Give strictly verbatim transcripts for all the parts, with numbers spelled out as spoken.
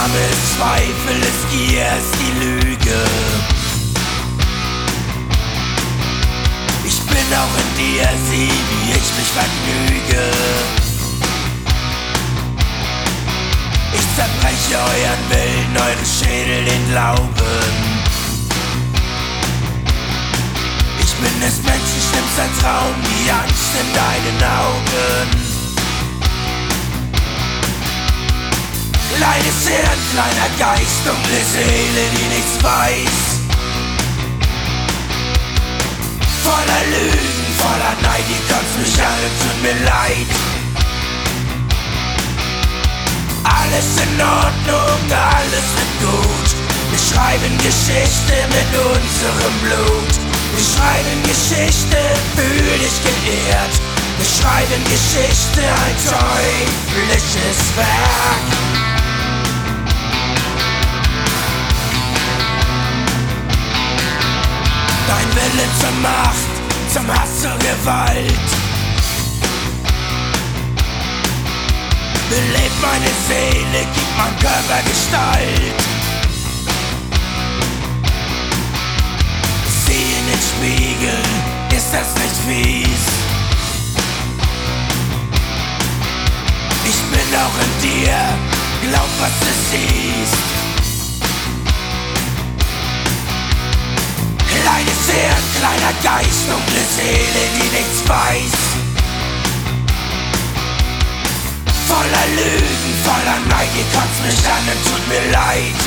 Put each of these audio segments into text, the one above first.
Scham ist Zweifel, ist Gier, ist die Lüge. Ich bin auch in dir, sieh, wie ich mich vergnüge. Ich zerbreche euren Willen, eure Schädel, den Glauben. Ich bin des Menschen schlimmster Traum, die Angst in deinen Augen. Kleines Hirn, kleiner Geist, dunkle Seele, die nichts weiß. Voller Lügen, voller Neid, ihr kotzt mich an, tut mir leid. Alles in Ordnung, alles wird gut. Wir schreiben Geschichte mit unserem Blut. Wir schreiben Geschichte, fühl dich geehrt. Wir schreiben Geschichte, ein teuflisches Werk. Dein Wille zur Macht, zum Hass, zur Gewalt. Belebt meine Seele, gibt mein Körper Gestalt. Sieh in den Spiegel, ist das nicht fies? Ich bin auch in dir, glaub was du siehst. Kleines Hirn, kleiner Geist, dunkle Seele, die nichts weiß. Voller Lügen, voller Neid, ihr kotzt mich an und tut mir leid.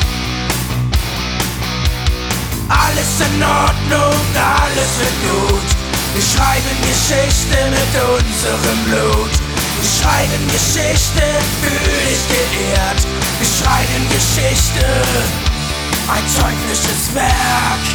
Alles in Ordnung, alles wird gut. Wir schreiben Geschichte mit unserem Blut. Wir schreiben Geschichte, fühl dich geehrt. Wir schreiben Geschichte, ein teuflisches Werk.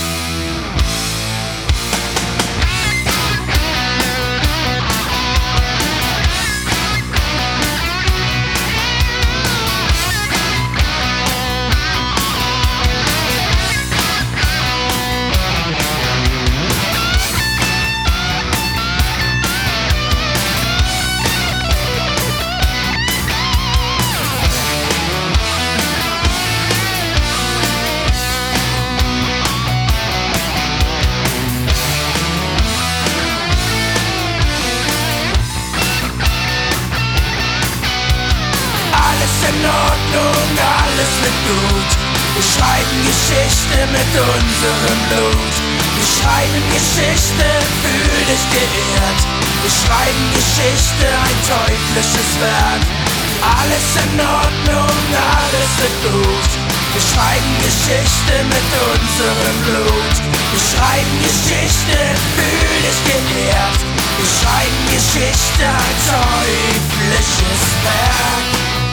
In Ordnung, alles wird gut. Wir schreiben Geschichte mit unserem Blut. Wir schreiben Geschichte, fühl dich geehrt. Wir schreiben Geschichte, ein teuflisches Werk. Alles in Ordnung, alles wird gut. Wir schreiben Geschichte mit unserem Blut. Wir schreiben Geschichte, fühl dich geehrt. Wir schreiben Geschichte, ein teuflisches Werk.